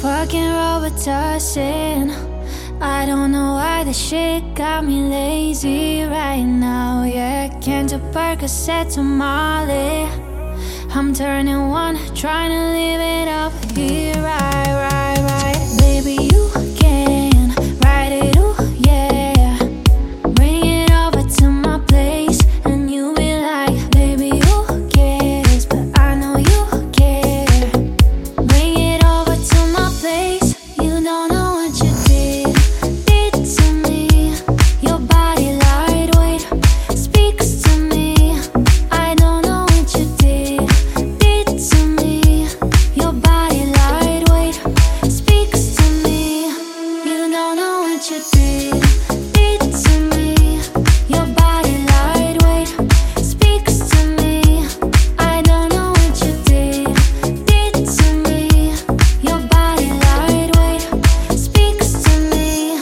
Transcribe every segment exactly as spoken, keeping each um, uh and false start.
Fucking Robitussin. I don't know why this shit got me lazy right now. Yeah, can't do Percocet to Molly. I'm turning one, trying to live it up here. Right, right, right. Baby, you can ride it, ooh, yeah. Bring it over to my place, and you be like, baby, who cares? But I know you care. Bring it over to my place. You don't know what you did, did to me. Your body lightweight speaks to me. I don't know what you did, did to me. Your body lightweight speaks to me. You don't know what you did, did to me. Your body lightweight speaks to me. I don't know what you did, did to me. Your body lightweight speaks to me.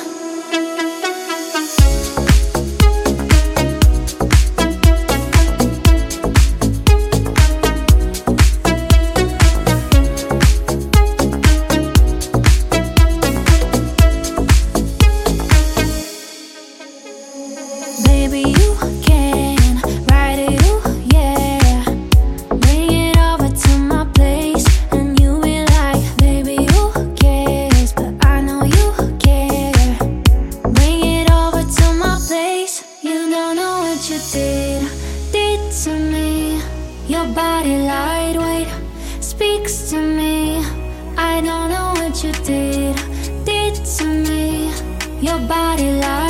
Baby, you can ride it, ooh, yeah. Bring it over to my place, and you be like, baby, who cares? But I know you care. Bring it over to my place. You don't know what you did, did to me. Your body lightweight speaks to me. I don't know what you did, did to me. Your body lightweight